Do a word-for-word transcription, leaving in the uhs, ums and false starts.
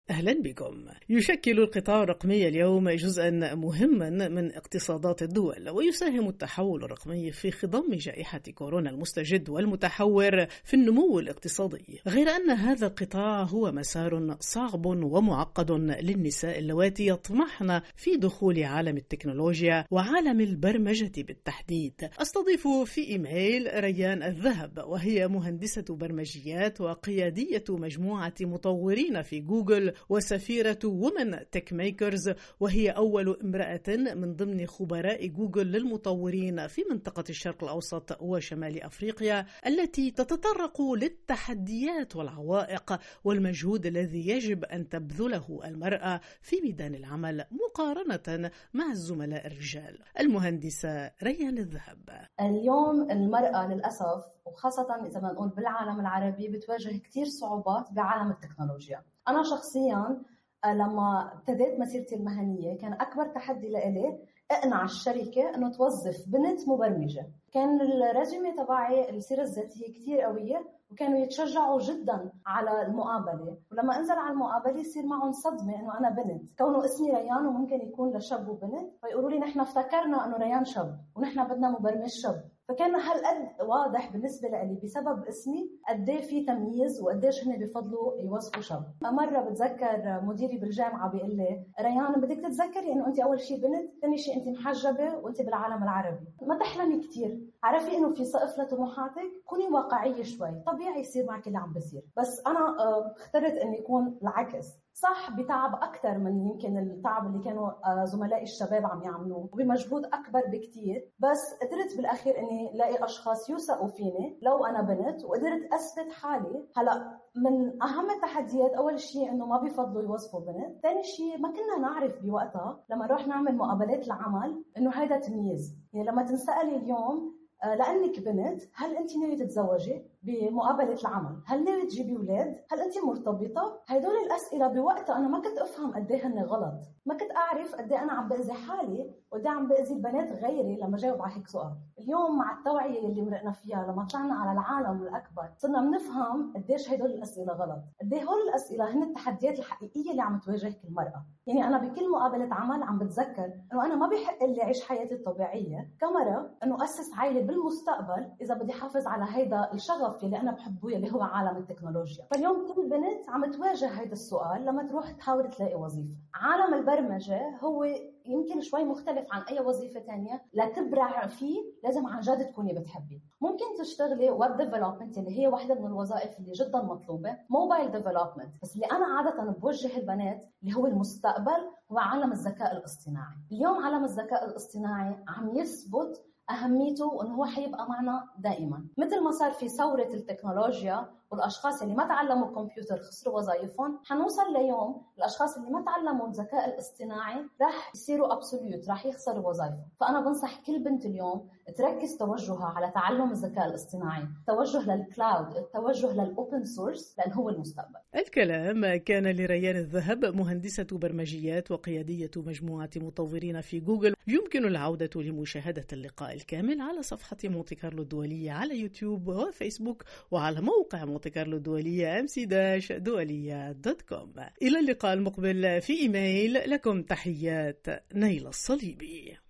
أهلا بكم. يشكل القطاع الرقمي اليوم جزءا مهما من اقتصادات الدول، ويساهم التحول الرقمي في خضم جائحة كورونا المستجد والمتحور في النمو الاقتصادي، غير أن هذا القطاع هو مسار صعب ومعقد للنساء اللواتي يطمحن في دخول عالم التكنولوجيا وعالم البرمجة بالتحديد. أستضيف في إيميل ريان الذهب، وهي مهندسة برمجيات وقيادية مجموعة مطورين في جوجل وسفيرة وومن تك ميكرز، وهي أول امرأة من ضمن خبراء جوجل للمطورين في منطقة الشرق الأوسط وشمال أفريقيا، التي تتطرق للتحديات والعوائق والمجهود الذي يجب أن تبذله المرأة في ميدان العمل مقارنة مع الزملاء الرجال. المهندسة ريان الذهب: اليوم المرأة للأسف، وخاصة إذا ما نقول بالعالم العربي، بتواجه كتير صعوبات بعالم التكنولوجيا. أنا شخصياً لما ابتديت مسيرتي المهنية كان أكبر تحدي لإلي اقنع الشركة إنه توظف بنت مبرمجة. كان الريزومي تبعي السيرة الذاتية كتير قوية، وكانوا يتشجعوا جدا على المقابلة، ولما انزل على المقابلة يصير معهم صدمة إنه أنا بنت، كونه اسمي ريان وممكن يكون لشاب وبنت، فيقولوا لي نحن افتكرنا إنه ريان شاب ونحن بدنا مبرمج شاب. فكان هالقد واضح بالنسبة لي بسبب اسمي قديه في تمييز وقديش هن بفضلوا يوصفوا شاب. مرة بتذكر مديري بالجامعة بيقول لي: ريان، بدك تتذكري إنه أنت أول شيء بنت، ثاني شيء أنت محجبة وأنت بالعالم العربي، ما تحلمي كتير، عرفي إنه في سقف لطموحاتك، كوني واقعية شوي، طبيعي يصير معك اللي عم بصير. بس أنا اخترت إنه يكون العكس، صح بتعب أكتر من يمكن التعب اللي كانوا زملائي الشباب عم يعملوه، وبمجهود أكبر بكتير، بس قدرت بالأخير إني لاقي أشخاص يوثقوا فيني لو أنا بنت، وقدرت أثبت حالي. هلأ من أهم التحديات أول شيء إنه ما بيفضلوا يوظفوا بنت، ثاني شيء ما كنا نعرف بوقتها لما نروح نعمل مقابلات العمل إنه هيدا تمييز. يعني لما تنسألي اليوم لأنك بنت هل أنت ناوية تتزوجي بمقابلة العمل؟ هل ناوية تجيبي أولاد؟ هل أنت مرتبطة؟ هيدول الأسئلة بوقتها أنا ما كنت أفهم قديه هن غلط، ما كنت أعرف قديه أنا عم بأذي حالي وقديه عم بأذي البنات غيري لما جاوب على هيك سؤال. اليوم مع التوعية اللي مرقنا فيها، لما طلعنا على العالم الأكبر، صرنا بنفهم قديش هيدول الأسئلة غلط، قديه هول الأسئلة هن التحديات الحقيقية اللي عم تواجهك المرأة. يعني أنا بكل مقابلة عمل عم بتذكر إنه أنا ما بيحق لي أعيش حياتي الطبيعية كمرأة، إنه أسس عائلة بالمستقبل إذا بدي حافظ على هيدا الشغف اللي أنا بحبه اللي هو عالم التكنولوجيا. فاليوم كل بنت عم تواجه هيدا السؤال لما تروح تحاول تلاقي وظيفة. عالم البرمجة هو يمكن شوي مختلف عن أي وظيفة تانية، لا تبرع فيه لازم عن جد تكوني بتحبي. ممكن تشتغلي ويب ديفلوبمنت اللي هي واحدة من الوظائف اللي جدا مطلوبة، موبايل ديفلوبمنت، بس اللي أنا عادة بوجه البنات اللي هو المستقبل هو عالم الذكاء الاصطناعي. اليوم عالم الذكاء الاصطناعي عم يثبت أهميته وأنه هو حيبقى معنا دائما، مثل ما صار في ثورة التكنولوجيا والأشخاص اللي ما تعلموا الكمبيوتر خسروا وظائفهم، حنوصل ليوم الأشخاص اللي ما تعلموا الذكاء الاصطناعي راح يصيروا أبسوليوت، راح يخسروا وظائفهم. فأنا بنصح كل بنت اليوم تركز توجهها على تعلم الذكاء الاصطناعي، التوجه للكلاود، التوجه للأوبن سورس، لأن هو المستقبل. الكلام كان لريان الذهب، مهندسة برمجيات وقيادية مجموعة مطورين في جوجل. يمكن العودة لمشاهدة اللقاء الكامل على صفحة مونتي كارلو الدولية على يوتيوب وفيسبوك، وعلى موقع مونتي كارلو الدولية ام سي داش دولية دوت كوم. إلى اللقاء المقبل في إيميل، لكم تحيات نيلة الصليبي.